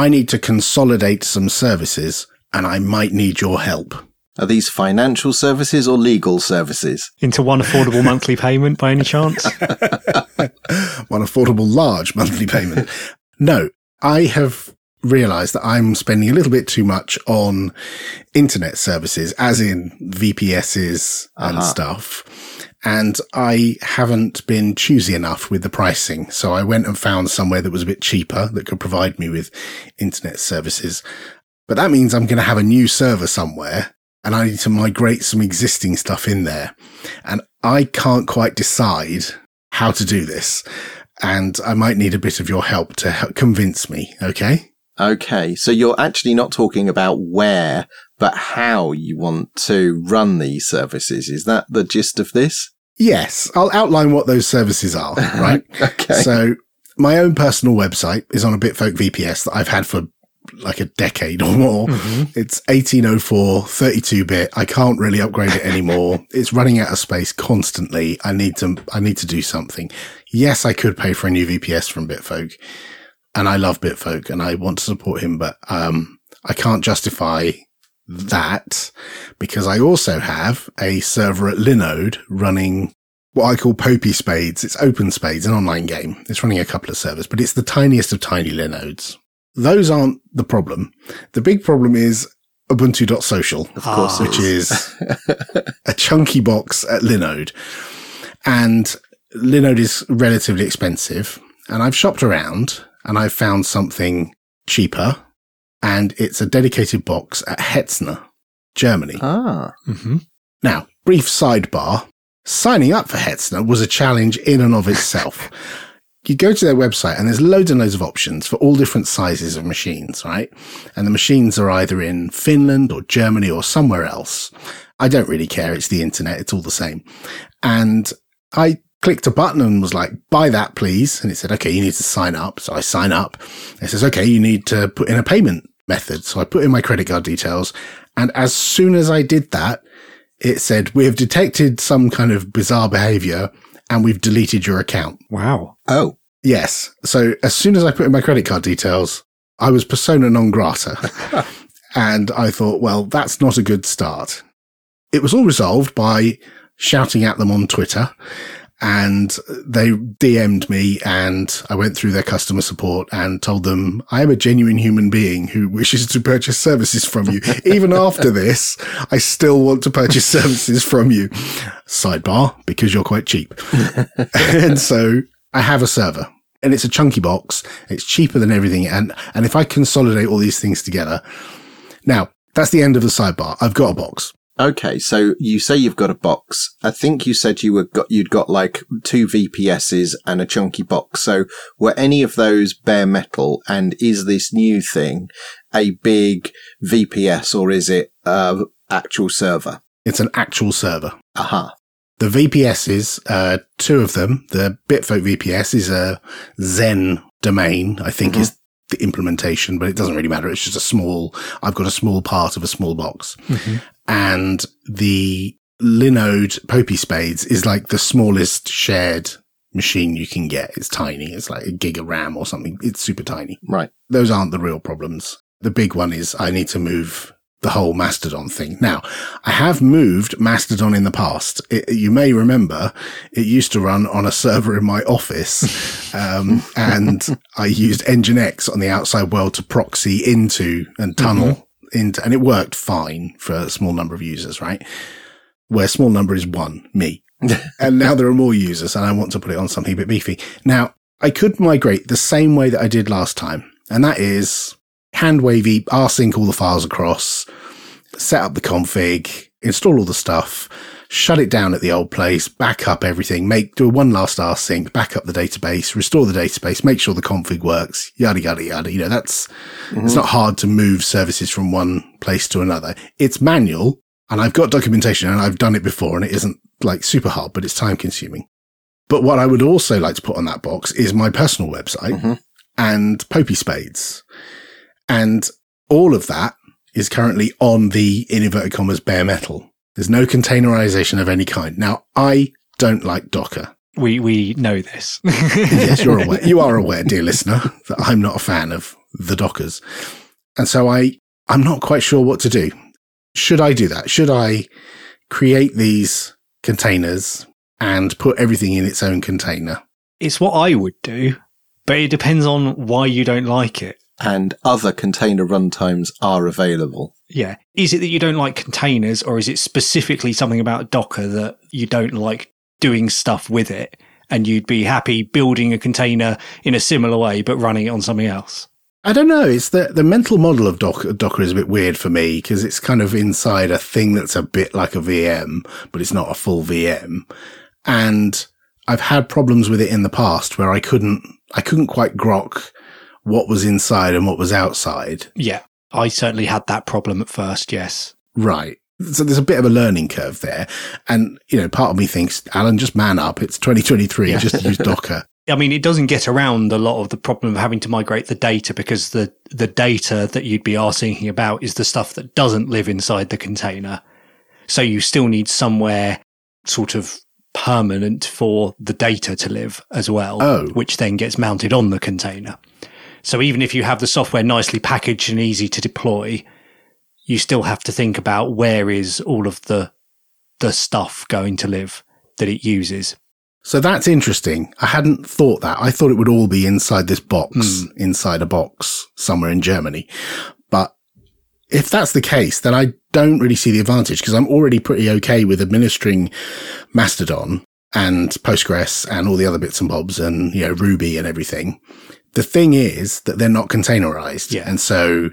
I need to consolidate some services and I might need your help. Are these financial services or legal services? Into one affordable monthly payment by any chance? One affordable large monthly payment. No, I have realized that I'm spending a little bit too much on internet services, as in VPSs and stuff. And I haven't been choosy enough with the pricing. So I went and found somewhere that was a bit cheaper that could provide me with internet services. But that means I'm going to have a new server somewhere and I need to migrate some existing stuff in there. And I can't quite decide how to do this. And I might need a bit of your help to convince me. Okay? Okay. So you're actually not talking about where, but how you want to run these services. Is that the gist of this? Yes. I'll outline what those services are, right? Okay. So my own personal website is on a Bitfolk VPS that I've had for like a decade or more. Mm-hmm. It's 1804, 32-bit. I can't really upgrade it anymore. It's running out of space constantly. I need to do something. Yes, I could pay for a new VPS from Bitfolk, and I love Bitfolk and I want to support him, but I can't justify that because I also have a server at Linode running what I call Popey Spades. It's Open Spades, an online game. It's running a couple of servers, but it's the tiniest of tiny Linodes. Those aren't the problem. The big problem is Ubuntu.social, of course, which is a chunky box at Linode. And Linode is relatively expensive. And I've shopped around and I've found something cheaper. And it's a dedicated box at Hetzner, Germany. Mm-hmm. Now, brief sidebar. Signing up for Hetzner was a challenge in and of itself. You go to their website and there's loads and loads of options for all different sizes of machines, right? And the machines are either in Finland or Germany or somewhere else. I don't really care. It's the internet. It's all the same. And I clicked a button and was like, buy that, please. And it said, okay, you need to sign up. So I sign up. It says, okay, you need to put in a payment method. So I put in my credit card details. And as soon as I did that, it said, we have detected some kind of bizarre behavior and we've deleted your account. Wow. Oh. Yes. So as soon as I put in my credit card details, I was persona non grata. And I thought, well, that's not a good start. It was all resolved by shouting at them on Twitter. And they DM'd me and I went through their customer support and told them I am a genuine human being who wishes to purchase services from you. Even after this, I still want to purchase services from you. Sidebar, because you're quite cheap. And so I have a server and it's a chunky box. It's cheaper than everything. And if I consolidate all these things together, now that's the end of the sidebar. I've got a box. Okay, so you say you've got a box. I think you said you'd got like 2 VPSs and a chunky box. So were any of those bare metal? And is this new thing a big VPS or is it actual server? It's an actual server. Aha. The VPSs, 2 of them, the Bitfolk VPS is a Zen domain, I think is the implementation, but it doesn't really matter. It's just I've got a small part of a small box. Mm-hmm. And the Linode Popey Spades is like the smallest shared machine you can get. It's tiny. It's like a gig of RAM or something. It's super tiny. Right. Those aren't the real problems. The big one is I need to move the whole Mastodon thing. Now, I have moved Mastodon in the past. You may remember it used to run on a server in my office, and I used Nginx on the outside world to proxy into and tunnel into, and it worked fine for a small number of users, right? Where small number is 1, me. And now there are more users and I want to put it on something a bit beefy. Now, I could migrate the same way that I did last time, and that is hand wavy, rsync all the files across, set up the config, install all the stuff, shut it down at the old place, back up everything, do one last rsync, back up the database, restore the database, make sure the config works, yada, yada, yada. You know, it's not hard to move services from one place to another. It's manual and I've got documentation and I've done it before and it isn't like super hard, but it's time consuming. But what I would also like to put on that box is my personal website and Popey Spades. And all of that is currently on the, in inverted commas, bare metal. There's no containerization of any kind. Now, I don't like Docker. We know this. Yes, you're aware. You are aware, dear listener, that I'm not a fan of the Dockers. And so I'm not quite sure what to do. Should I do that? Should I create these containers and put everything in its own container? It's what I would do, but it depends on why you don't like it. And other container runtimes are available. Yeah. Is it that you don't like containers, or is it specifically something about Docker that you don't like doing stuff with it and you'd be happy building a container in a similar way but running it on something else? I don't know. It's the mental model of Docker is a bit weird for me because it's kind of inside a thing that's a bit like a VM, but it's not a full VM. And I've had problems with it in the past where I couldn't quite grok what was inside and what was outside. Yeah. I certainly had that problem at first, yes. Right. So there's a bit of a learning curve there. And, part of me thinks, Alan, just man up. It's 2023. Yeah. Just use Docker. I mean, it doesn't get around a lot of the problem of having to migrate the data because the data that you'd be thinking about is the stuff that doesn't live inside the container. So you still need somewhere sort of permanent for the data to live as well, which then gets mounted on the container. So even if you have the software nicely packaged and easy to deploy, you still have to think about where is all of the stuff going to live that it uses. So that's interesting. I hadn't thought that. I thought it would all be inside this box, inside a box somewhere in Germany. But if that's the case, then I don't really see the advantage because I'm already pretty okay with administering Mastodon and Postgres and all the other bits and bobs and, Ruby and everything. The thing is that they're not containerized. Yeah. And so,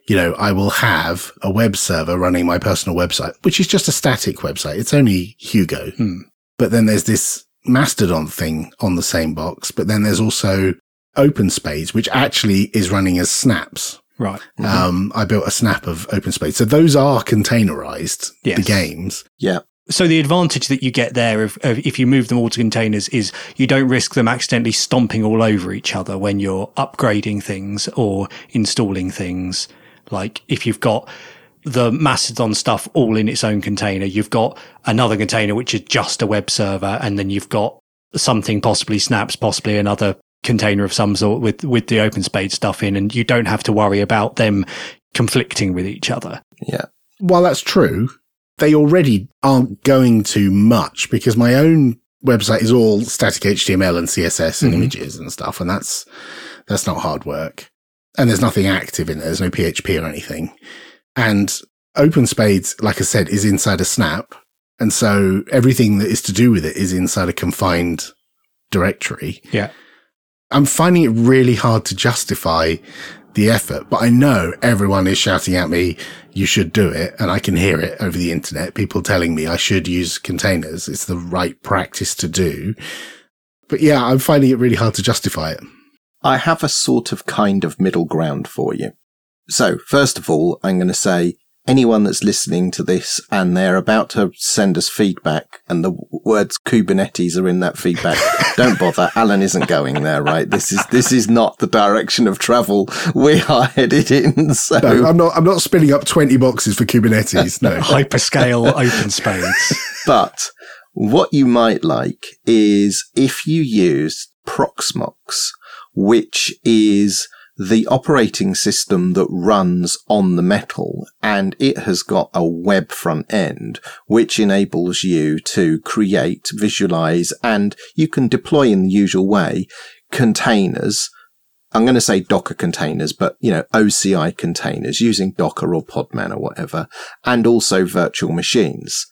I will have a web server running my personal website, which is just a static website. It's only Hugo. But then there's this Mastodon thing on the same box, but then there's also OpenSpades, which actually is running as snaps. Right. I built a snap of OpenSpades. So those are containerized, the games. Yeah. So the advantage that you get there of if you move them all to containers is you don't risk them accidentally stomping all over each other when you're upgrading things or installing things. Like if you've got the Mastodon stuff all in its own container, you've got another container which is just a web server, and then you've got something possibly snaps, possibly another container of some sort with the OpenSpades stuff in, and you don't have to worry about them conflicting with each other. Yeah. While that's true, they already aren't going to much because my own website is all static HTML and CSS and images and stuff, and that's not hard work. And there's nothing active in there. There's no PHP or anything. And OpenSpades, like I said, is inside a snap. And so everything that is to do with it is inside a confined directory. Yeah. I'm finding it really hard to justify the effort, but I know everyone is shouting at me, you should do it. And I can hear it over the internet. People telling me I should use containers. It's the right practice to do. But yeah, I'm finding it really hard to justify it. I have a sort of kind of middle ground for you. So first of all, I'm going to say anyone that's listening to this and they're about to send us feedback and the words Kubernetes are in that feedback, don't bother. Alan isn't going there, right? This is not the direction of travel we are headed in. So no, I'm not spinning up 20 boxes for Kubernetes. No. Hyperscale OpenSpades. But what you might like is if you use Proxmox, which is the operating system that runs on the Metal, and it has got a web front end, which enables you to create, visualize, and you can deploy in the usual way containers. I'm going to say Docker containers, but, OCI containers using Docker or Podman or whatever, and also virtual machines.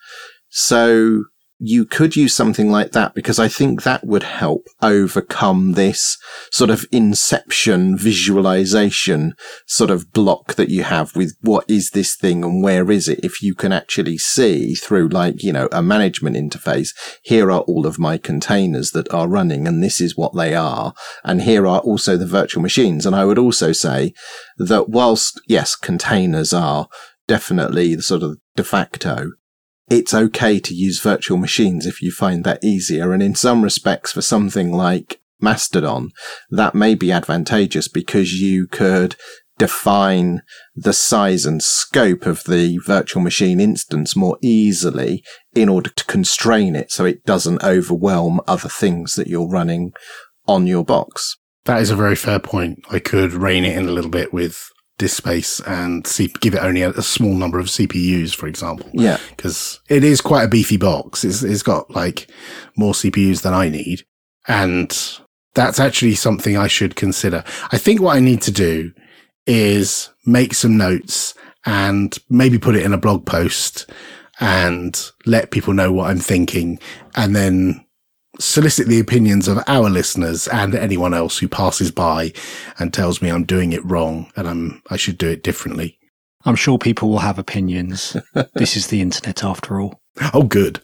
So you could use something like that because I think that would help overcome this sort of inception visualization sort of block that you have with what is this thing and where is it? If you can actually see through a management interface, here are all of my containers that are running and this is what they are. And here are also the virtual machines. And I would also say that whilst, yes, containers are definitely the sort of de facto, it's okay to use virtual machines if you find that easier. And in some respects, for something like Mastodon, that may be advantageous because you could define the size and scope of the virtual machine instance more easily in order to constrain it so it doesn't overwhelm other things that you're running on your box. That is a very fair point. I could rein it in a little bit with disk space and give it only a small number of CPUs, for example. Yeah. Because it is quite a beefy box. It's got like more CPUs than I need. And that's actually something I should consider. I think what I need to do is make some notes and maybe put it in a blog post and let people know what I'm thinking, and then solicit the opinions of our listeners and anyone else who passes by and tells me I'm doing it wrong and I should do it differently. I'm sure people will have opinions. This is the internet after all. Oh, good.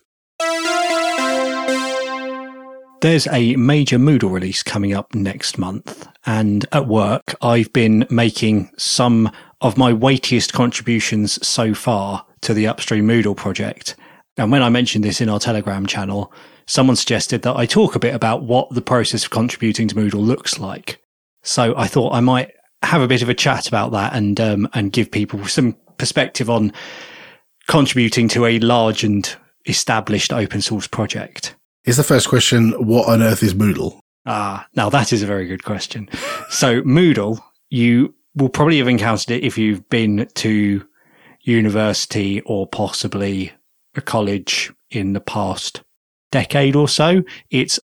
There's a major Moodle release coming up next month, and at work I've been making some of my weightiest contributions so far to the Upstream Moodle project. And when I mentioned this in our Telegram channel, someone suggested that I talk a bit about what the process of contributing to Moodle looks like. So I thought I might have a bit of a chat about that and give people some perspective on contributing to a large and established open source project. Is the first question, what on earth is Moodle? Now that is a very good question. So Moodle, you will probably have encountered it if you've been to university or possibly a college in the past decade or so. It's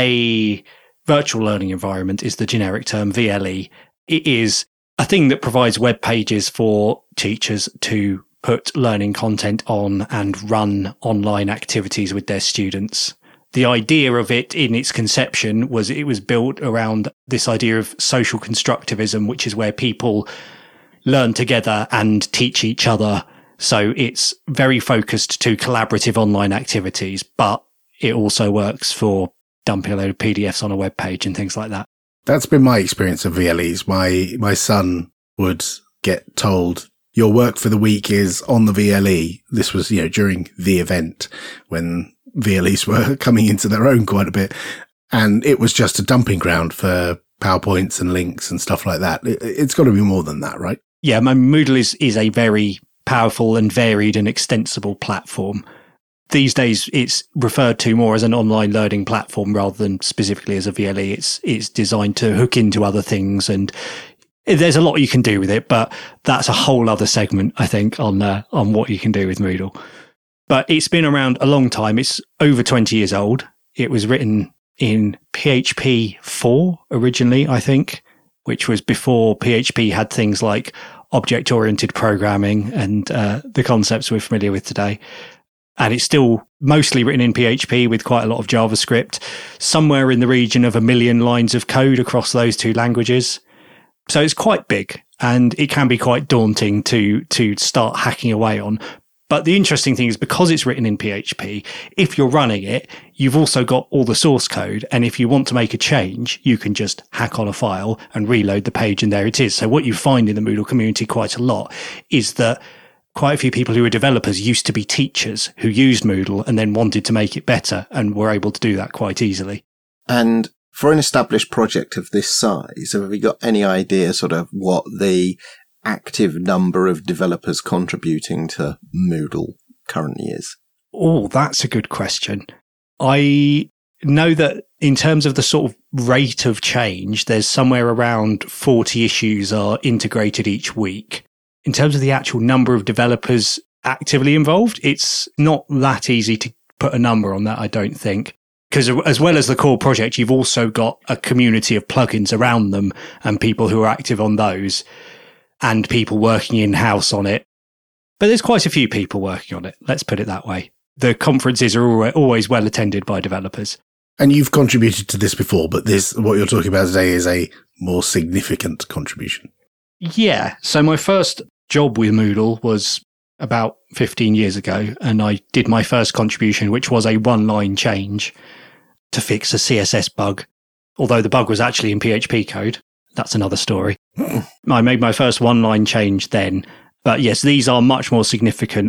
a virtual learning environment is the generic term, VLE. It is a thing that provides web pages for teachers to put learning content on and run online activities with their students. The idea of it in its conception was it was built around this idea of social constructivism, which is where people learn together and teach each other. So it's very focused to collaborative online activities, but it also works for dumping a load of PDFs on a web page and things like that. That's been my experience of VLEs. My son would get told, your work for the week is on the VLE. This was, during the event when VLEs were coming into their own quite a bit. And it was just a dumping ground for PowerPoints and links and stuff like that. It's got to be more than that, right? Yeah, Moodle is a very powerful and varied and extensible platform. These days, it's referred to more as an online learning platform rather than specifically as a VLE. It's designed to hook into other things, and there's a lot you can do with it, but that's a whole other segment, I think, on what you can do with Moodle. But it's been around a long time. It's over 20 years old. It was written in PHP 4 originally, I think, which was before PHP had things like object-oriented programming and the concepts we're familiar with today. And it's still mostly written in PHP with quite a lot of JavaScript, somewhere in the region of 1 million lines of code across those two languages. So it's quite big, and it can be quite daunting to start hacking away on. But the interesting thing is, because it's written in PHP, if you're running it, you've also got all the source code. And if you want to make a change, you can just hack on a file and reload the page, and there it is. So what you find in the Moodle community quite a lot is that quite a few people who are developers used to be teachers who used Moodle and then wanted to make it better and were able to do that quite easily. And for an established project of this size, have you got any idea sort of what the active number of developers contributing to Moodle currently is? Oh, that's a good question. I know that in terms of the sort of rate of change, there's somewhere around 40 issues are integrated each week. In terms of the actual number of developers actively involved, it's not that easy to put a number on that, I don't think. Because as well as the core project, you've also got a community of plugins around them and people who are active on those, and people working in-house on it. But there's quite a few people working on it, let's put it that way. The conferences are always well attended by developers. And you've contributed to this before, but what you're talking about today is a more significant contribution. Yeah. So my first job with Moodle was about 15 years ago, and I did my first contribution, which was a one-line change to fix a CSS bug, although the bug was actually in PHP code. That's another story. I made my first one-line change then. But yes, these are much more significant.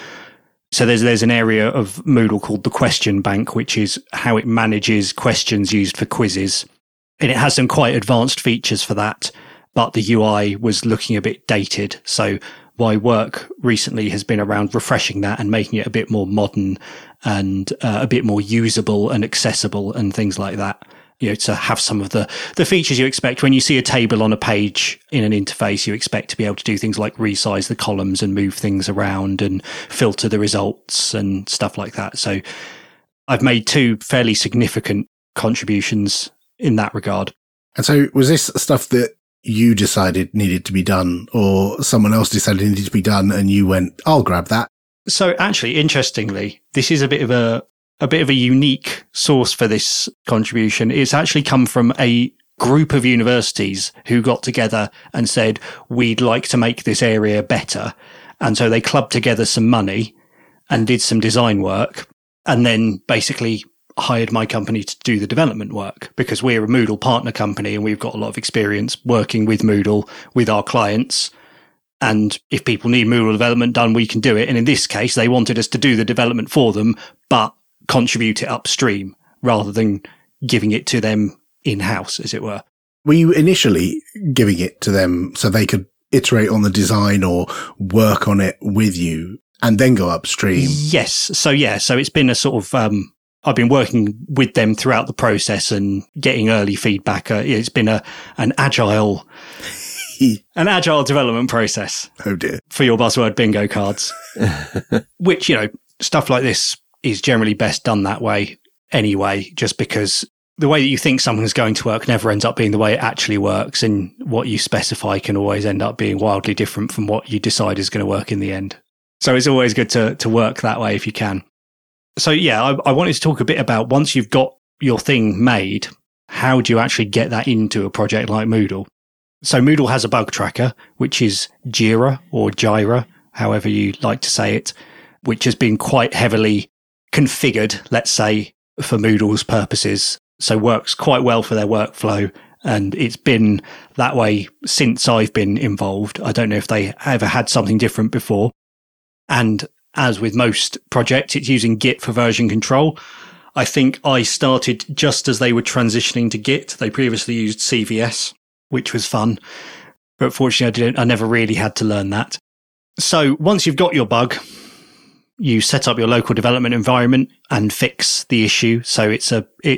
So there's an area of Moodle called the question bank, which is how it manages questions used for quizzes. And it has some quite advanced features for that. but the UI was looking a bit dated. So my work recently has been around refreshing that and making it a bit more modern and a bit more usable and accessible and things like that. To have some of the features you expect when you see a table on a page in an interface. You expect to be able to do things like resize the columns and move things around and filter the results and stuff like that. So I've made 2 fairly significant contributions in that regard. And so was this stuff that you decided needed to be done, or someone else decided needed to be done and you went, I'll grab that? So actually, interestingly, this is a bit of a unique source for this contribution. It's actually come from a group of universities who got together and said, we'd like to make this area better. And so they clubbed together some money and did some design work and then basically hired my company to do the development work, because we're a Moodle partner company and we've got a lot of experience working with Moodle with our clients. And if people need Moodle development done, we can do it. And in this case, they wanted us to do the development for them, but contribute it upstream rather than giving it to them in-house, as it were. Were you initially giving it to them so they could iterate on the design or work on it with you and then go upstream? Yes. So it's been a sort of, I've been working with them throughout the process and getting early feedback. It's been an agile development process. Oh dear. For your buzzword bingo cards, which, stuff like this is generally best done that way anyway, just because the way that you think something's going to work never ends up being the way it actually works, and what you specify can always end up being wildly different from what you decide is going to work in the end. So it's always good to work that way if you can. So I wanted to talk a bit about, once you've got your thing made, how do you actually get that into a project like Moodle? So Moodle has a bug tracker, which is Jira or Jira, however you like to say it, which has been quite heavily configured, let's say, for Moodle's purposes. So works quite well for their workflow. And it's been that way since I've been involved. I don't know if they ever had something different before. And as with most projects, it's using Git for version control. I think I started just as they were transitioning to Git. They previously used CVS, which was fun. But fortunately, I never really had to learn that. So once you've got your bug, you set up your local development environment and fix the issue. So it's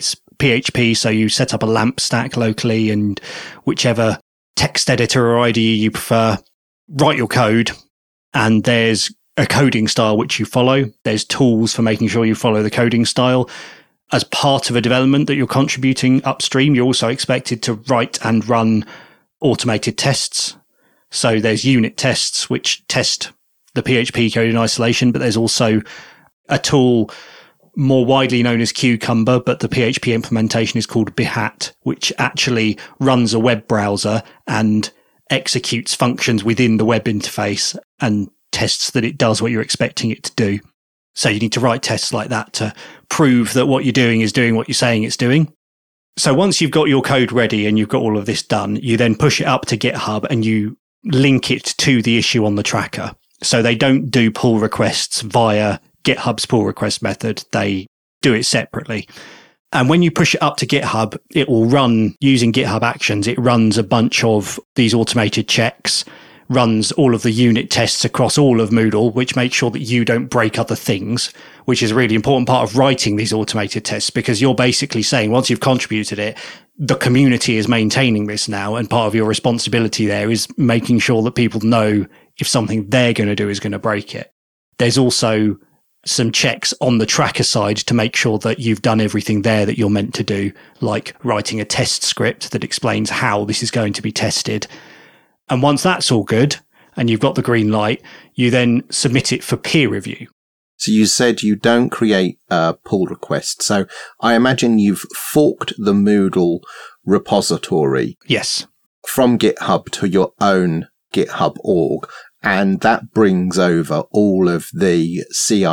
PHP. So you set up a LAMP stack locally, and whichever text editor or IDE you prefer, write your code. And there's a coding style which you follow. There's tools for making sure you follow the coding style. As part of a development that you're contributing upstream, you're also expected to write and run automated tests. So there's unit tests which test the PHP code in isolation, but there's also a tool more widely known as Cucumber, but the PHP implementation is called Behat, which actually runs a web browser and executes functions within the web interface and tests that it does what you're expecting it to do. So you need to write tests like that to prove that what you're doing is doing what you're saying it's doing. So once you've got your code ready and you've got all of this done, you then push it up to GitHub and you link it to the issue on the tracker. So they don't do pull requests via GitHub's pull request method. They do it separately. And when you push it up to GitHub, it will run using GitHub Actions. It runs a bunch of these automated checks, runs all of the unit tests across all of Moodle, which makes sure that you don't break other things, which is a really important part of writing these automated tests, because you're basically saying once you've contributed it, the community is maintaining this now. And part of your responsibility there is making sure that people know if something they're going to do is going to break it. There's also some checks on the tracker side to make sure that you've done everything there that you're meant to do, like writing a test script that explains how this is going to be tested. And once that's all good and you've got the green light, you then submit it for peer review. So you said you don't create a pull request. So I imagine you've forked the Moodle repository. Yes. From GitHub to your own GitHub org. And that brings over all of the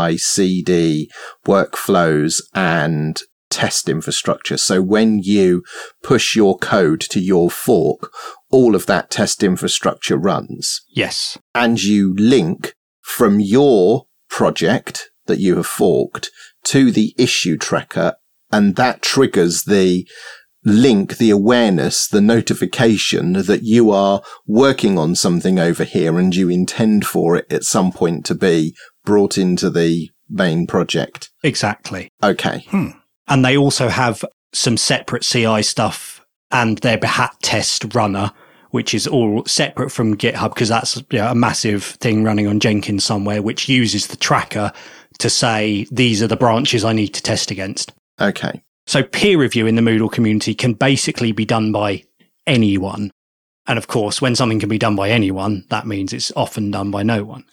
CI/CD workflows and test infrastructure. So when you push your code to your fork, all of that test infrastructure runs. Yes. And you link from your project that you have forked to the issue tracker, and that triggers the link, the awareness, the notification that you are working on something over here and you intend for it at some point to be brought into the main project. Exactly. Okay. And they also have some separate CI stuff and their Behat test runner, which is all separate from GitHub, because that's a massive thing running on Jenkins somewhere, which uses the tracker to say, these are the branches I need to test against. Okay. So peer review in the Moodle community can basically be done by anyone. And of course, when something can be done by anyone, that means it's often done by no one.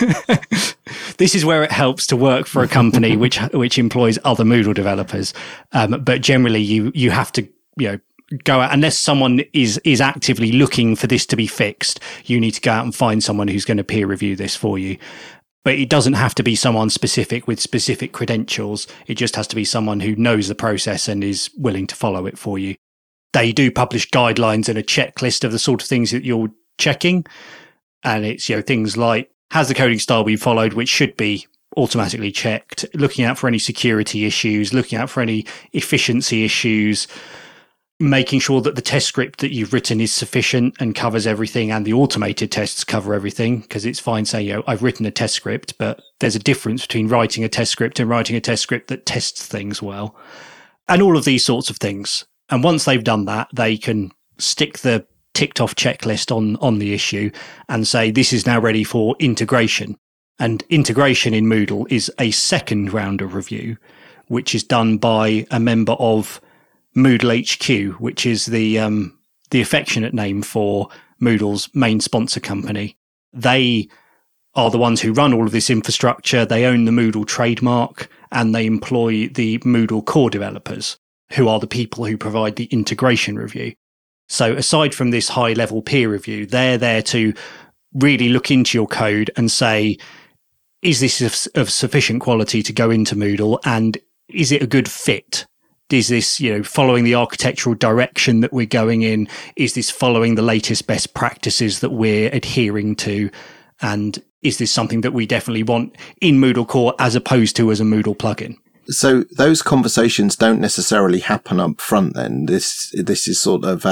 This is where it helps to work for a company which employs other Moodle developers. But generally, you have to go out, unless someone is actively looking for this to be fixed. You need to go out and find someone who's going to peer review this for you. But it doesn't have to be someone specific with specific credentials. It just has to be someone who knows the process and is willing to follow it for you. They do publish guidelines and a checklist of the sort of things that you're checking. And it's, things like, has the coding style been followed, which should be automatically checked, looking out for any security issues, looking out for any efficiency issues, making sure that the test script that you've written is sufficient and covers everything, and the automated tests cover everything, because it's fine saying, I've written a test script, but there's a difference between writing a test script and writing a test script that tests things well, and all of these sorts of things. And once they've done that, they can stick the ticked off checklist on the issue and say, this is now ready for integration. And integration in Moodle is a second round of review, which is done by a member of Moodle HQ, which is the affectionate name for Moodle's main sponsor company. They are the ones who run all of this infrastructure. They own the Moodle trademark, and they employ the Moodle core developers, who are the people who provide the integration review. So aside from this high level peer review, they're there to really look into your code and say, is this of sufficient quality to go into Moodle, and is it a good fit? Is this, following the architectural direction that we're going in? Is this following the latest best practices that we're adhering to? And is this something that we definitely want in Moodle core as opposed to as a Moodle plugin? So those conversations don't necessarily happen up front then. This is sort of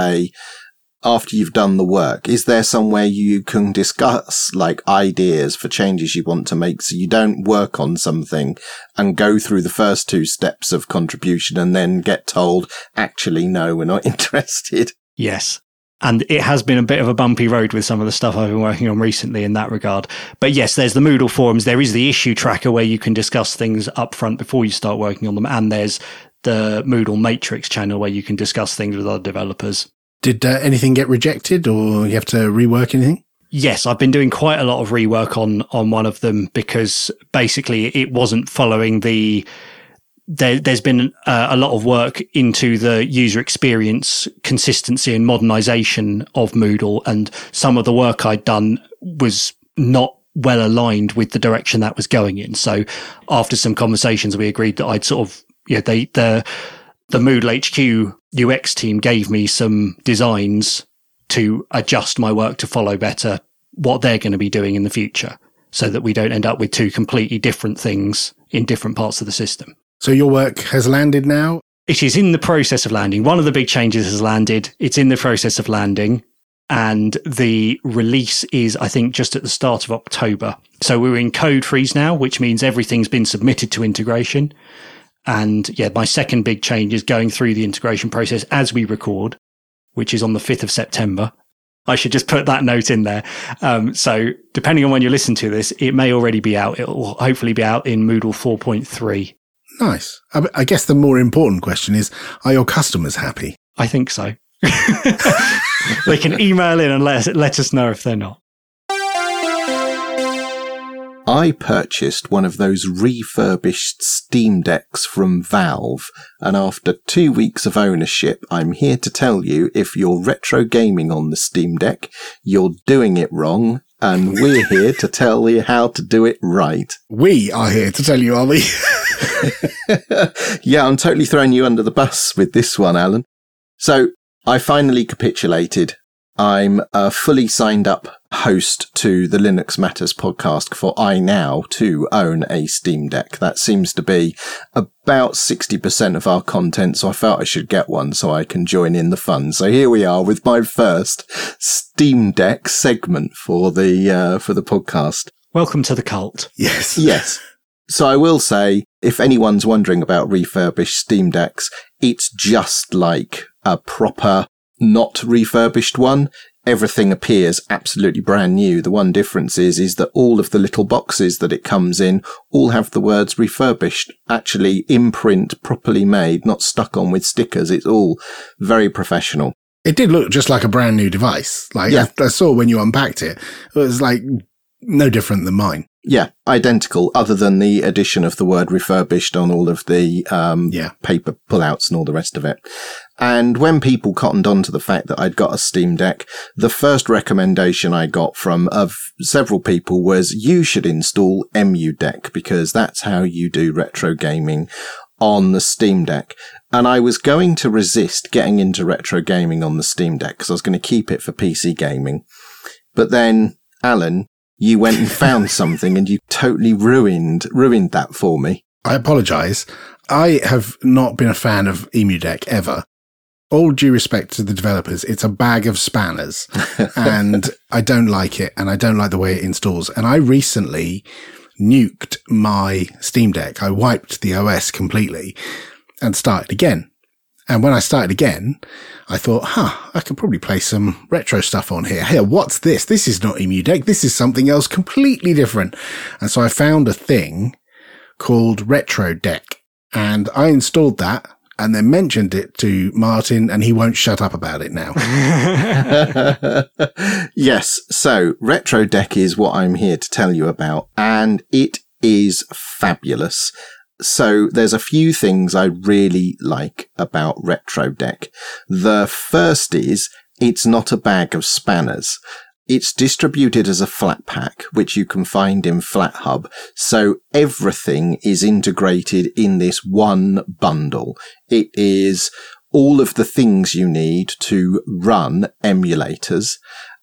after you've done the work. Is there somewhere you can discuss like ideas for changes you want to make, so you don't work on something and go through the first two steps of contribution and then get told, actually, no, we're not interested? Yes. And it has been a bit of a bumpy road with some of the stuff I've been working on recently in that regard. But yes, there's the Moodle forums. There is the issue tracker where you can discuss things up front before you start working on them. And there's the Moodle Matrix channel where you can discuss things with other developers. Did anything get rejected, or you have to rework anything? Yes, I've been doing quite a lot of rework on one of them, because basically it wasn't following there's been a lot of work into the user experience, consistency and modernization of Moodle. And some of the work I'd done was not well aligned with the direction that was going in. So after some conversations, we agreed that I'd sort of, the Moodle HQ UX team gave me some designs to adjust my work to follow better what they're going to be doing in the future, so that we don't end up with two completely different things in different parts of the system. So your work has landed now? It is in the process of landing. One of the big changes has landed. It's in the process of landing. And the release is, I think, just at the start of October. So we're in code freeze now, which means everything's been submitted to integration. And my second big change is going through the integration process as we record, which is on the 5th of September. I should just put that note in there. So depending on when you listen to this, it may already be out. It will hopefully be out in Moodle 4.3. Nice. I guess the more important question is, are your customers happy? I think so. They can email in and let us know if they're not. I purchased one of those refurbished Steam Decks from Valve, and after 2 weeks of ownership, I'm here to tell you, if you're retro gaming on the Steam Deck, you're doing it wrong, and we're here to tell you how to do it right. We are here to tell you, are we? Yeah, I'm totally throwing you under the bus with this one, Alan. So I finally capitulated. I'm a fully signed up host to the Linux Matters podcast, for I now too own a Steam Deck. That seems to be about 60% of our content, so I felt I should get one so I can join in the fun. So here we are with my first Steam Deck segment for the podcast. Welcome to the cult. Yes. Yes. So I will say, if anyone's wondering about refurbished Steam Decks, it's just like a proper, not refurbished one. Everything appears absolutely brand new. The one difference is that all of the little boxes that it comes in all have the words refurbished, actually in print, properly made, not stuck on with stickers. It's all very professional. It did look just like a brand new device. Like, yeah. I saw when you unpacked it, it was like no different than mine. Yeah, identical, other than the addition of the word refurbished on all of the paper pullouts and all the rest of it. And when people cottoned on to the fact that I'd got a Steam Deck, the first recommendation I got from several people was, you should install EmuDeck, because that's how you do retro gaming on the Steam Deck. And I was going to resist getting into retro gaming on the Steam Deck because I was going to keep it for PC gaming. But then, Alan, you went and found something and you totally ruined that for me. I apologise. I have not been a fan of EmuDeck ever. All due respect to the developers, it's a bag of spanners and I don't like it, and I don't like the way it installs. And I recently nuked my Steam Deck. I wiped the OS completely and started again. And when I started again, I thought, I could probably play some retro stuff on here. Hey, what's this? This is not EmuDeck. This is something else completely different. And so I found a thing called RetroDeck, and I installed that and then mentioned it to Martin, and he won't shut up about it now. Yes. So RetroDeck is what I'm here to tell you about, and it is fabulous. So there's a few things I really like about RetroDeck. The first is, it's not a bag of spanners. It's distributed as a flat pack, which you can find in FlatHub. So everything is integrated in this one bundle. It is all of the things you need to run emulators,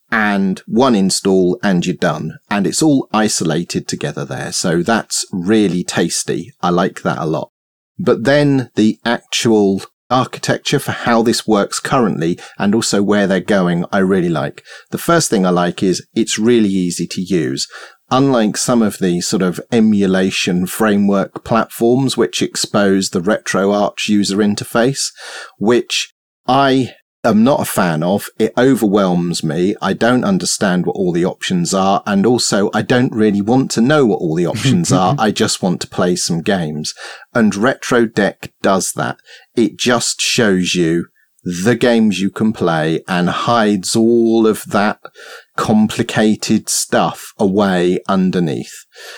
and one install and you're done. And it's all isolated together there. So that's really tasty. I like that a lot. But then the actual architecture for how this works currently, and also where they're going, I really like. The first thing I like is it's really easy to use. Unlike some of the sort of emulation framework platforms which expose the RetroArch user interface, which I am not a fan of. It overwhelms me. I don't understand what all the options are, and also I don't really want to know what all the options are. I just want to play some games. And RetroDeck does that. It just shows you the games you can play and hides all of that complicated stuff away underneath.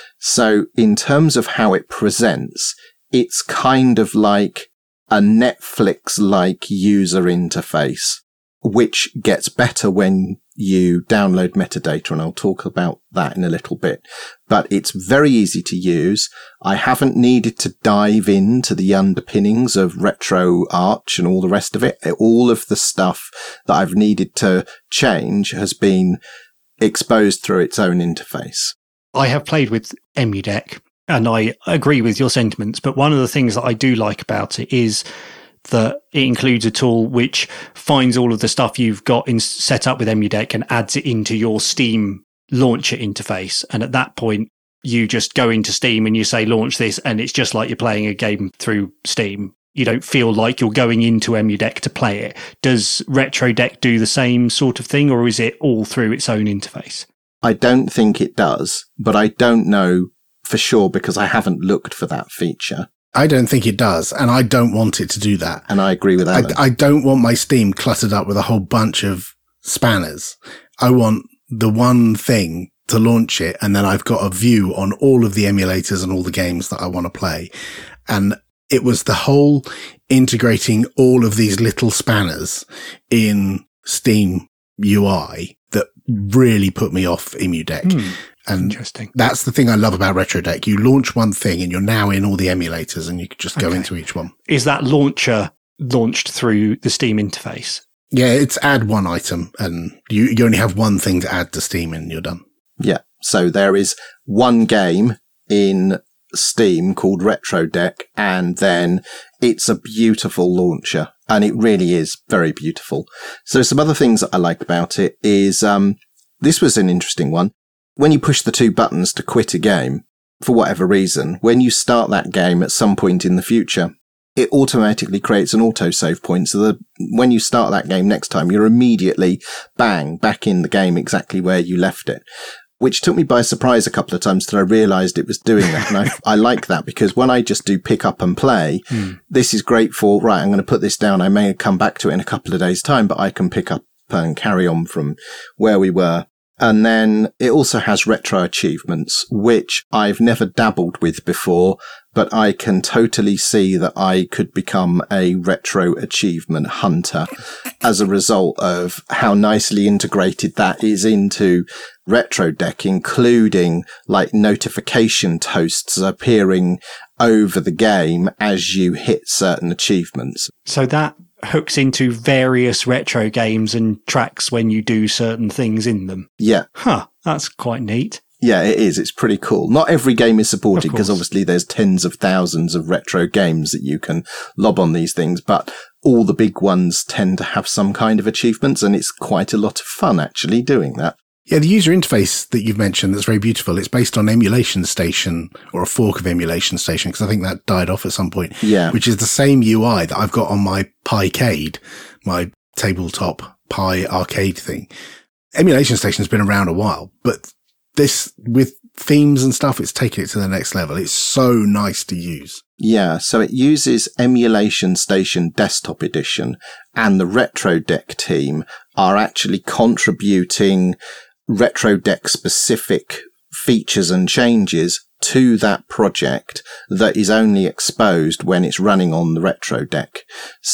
So in terms of how it presents, it's kind of like a Netflix-like user interface, which gets better when you download metadata, and I'll talk about that in a little bit. But it's very easy to use. I haven't needed to dive into the underpinnings of RetroArch and all the rest of it. All of the stuff that I've needed to change has been exposed through its own interface. I have played with EmuDeck, and I agree with your sentiments, but one of the things that I do like about it is that it includes a tool which finds all of the stuff you've got set up with EmuDeck and adds it into your Steam launcher interface. And at that point, you just go into Steam and you say, launch this, and it's just like you're playing a game through Steam. You don't feel like you're going into EmuDeck to play it. Does RetroDeck do the same sort of thing, or is it all through its own interface? I don't think it does, but I don't know for sure because I haven't looked for that feature. I don't think it does, and I don't want it to do that. And I agree with Alan. I don't want my Steam cluttered up with a whole bunch of spanners. I want the one thing to launch it, and then I've got a view on all of the emulators and all the games that I want to play. And it was the whole integrating all of these little spanners in Steam UI that really put me off EmuDeck. And interesting. That's the thing I love about RetroDeck. You launch one thing and you're now in all the emulators and you can just go into each one. Is that launcher launched through the Steam interface? Yeah, it's add one item, and you only have one thing to add to Steam and you're done. Yeah. So there is one game in Steam called Retro Deck, and then it's a beautiful launcher, and it really is very beautiful. So some other things that I like about it is, this was an interesting one. When you push the 2 buttons to quit a game, for whatever reason, when you start that game at some point in the future, it automatically creates an autosave point so that when you start that game next time, you're immediately, bang, back in the game exactly where you left it, which took me by surprise a couple of times till I realised it was doing that. And I like that, because when I just do pick up and play, this is great for, right, I'm going to put this down. I may come back to it in a couple of days' time, but I can pick up and carry on from where we were. And then it also has retro achievements, which I've never dabbled with before, but I can totally see that I could become a retro achievement hunter as a result of how nicely integrated that is into Retro Deck, including like notification toasts appearing over the game as you hit certain achievements. So that hooks into various retro games and tracks when you do certain things in them. Yeah. Huh. That's quite neat. Yeah, it is. It's pretty cool. Not every game is supported, because obviously there's tens of thousands of retro games that you can lob on these things, but all the big ones tend to have some kind of achievements, and it's quite a lot of fun actually doing that. Yeah, the user interface that you've mentioned that's very beautiful, it's based on Emulation Station, or a fork of Emulation Station, because I think that died off at some point. Yeah. Which is the same UI that I've got on my Piecade, my tabletop Pi arcade thing. Emulation Station's been around a while, but this, with themes and stuff, it's taken it to the next level. It's so nice to use. Yeah, so it uses Emulation Station Desktop Edition, and the Retro Deck team are actually contributing Retro Deck specific features and changes to that project that is only exposed when it's running on the Retro Deck.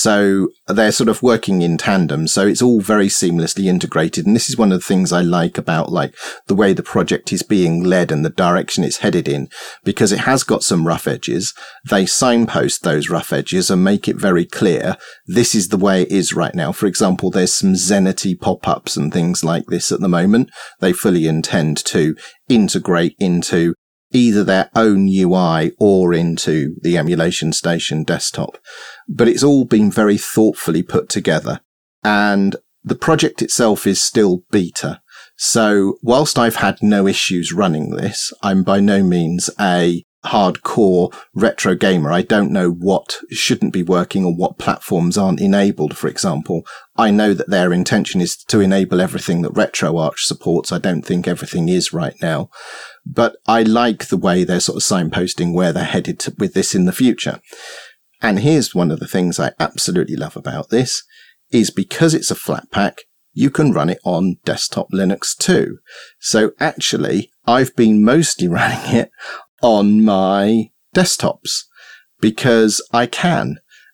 So they're sort of working in tandem. So it's all very seamlessly integrated. And this is one of the things I like about like the way the project is being led and the direction it's headed in, because it has got some rough edges. They signpost those rough edges and make it very clear. This is the way it is right now. For example, there's some Zenity pop-ups and things like this at the moment. They fully intend to integrate into either their own UI or into the Emulation Station desktop. But it's all been very thoughtfully put together. And the project itself is still beta. So whilst I've had no issues running this, I'm by no means a hardcore retro gamer. I don't know what shouldn't be working or what platforms aren't enabled, for example. I know that their intention is to enable everything that RetroArch supports. I don't think everything is right now. But I like the way they're sort of signposting where they're headed with this in the future. And here's one of the things I absolutely love about this, is because it's a flat pack, you can run it on desktop Linux too. So actually, I've been mostly running it on my desktops because I can.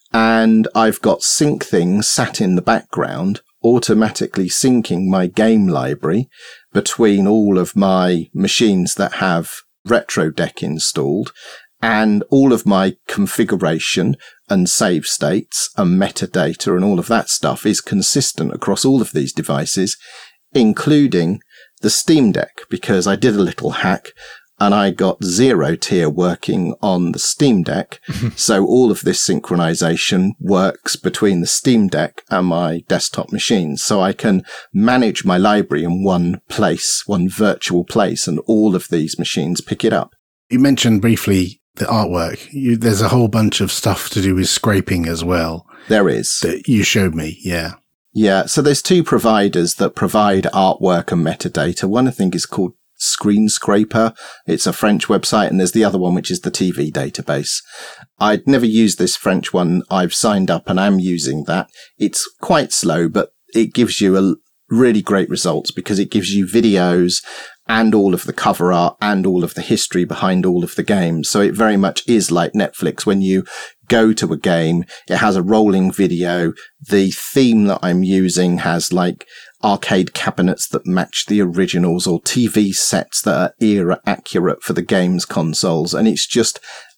And I've got SyncThings sat in the background, automatically syncing my game library between all of my machines that have Retro Deck installed, and all of my configuration and save states and metadata and all of that stuff is consistent across all of these devices, including the Steam Deck, because I did a little hack and I got Zero Tier working on the Steam Deck. So all of this synchronization works between the Steam Deck and my desktop machines. So I can manage my library in one place, one virtual place, and all of these machines pick it up. You mentioned briefly the artwork. There's a whole bunch of stuff to do with scraping as well. There is. That you showed me, yeah. Yeah, so there's two providers that provide artwork and metadata. One I think is called Screen Scraper. It's a French website, and there's the other one, which is the TV database. I'd never used this French one. I've signed up and I'm using that. It's quite slow, but it gives you a really great results because it gives you videos and all of the cover art and all of the history behind all of the games. So it very much is like Netflix. When you go to a game, it has a rolling video. The theme that I'm using has like arcade cabinets that match the originals or TV sets that are era accurate for the game's consoles. And it's just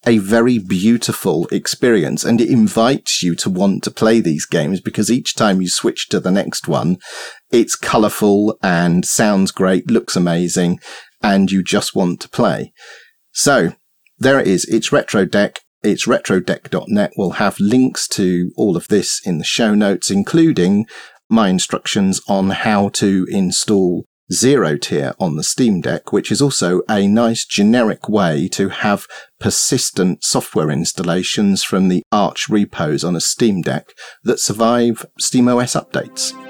a very beautiful experience, and it invites you to want to play these games because each time you switch to the next one, it's colourful and sounds great, looks amazing, and you just want to play. So there it is. It's RetroDeck. It's retrodeck.net. We'll have links to all of this in the show notes, including my instructions on how to install Zero Tier on the Steam Deck, which is also a nice generic way to have persistent software installations from the Arch repos on a Steam Deck that survive SteamOS updates.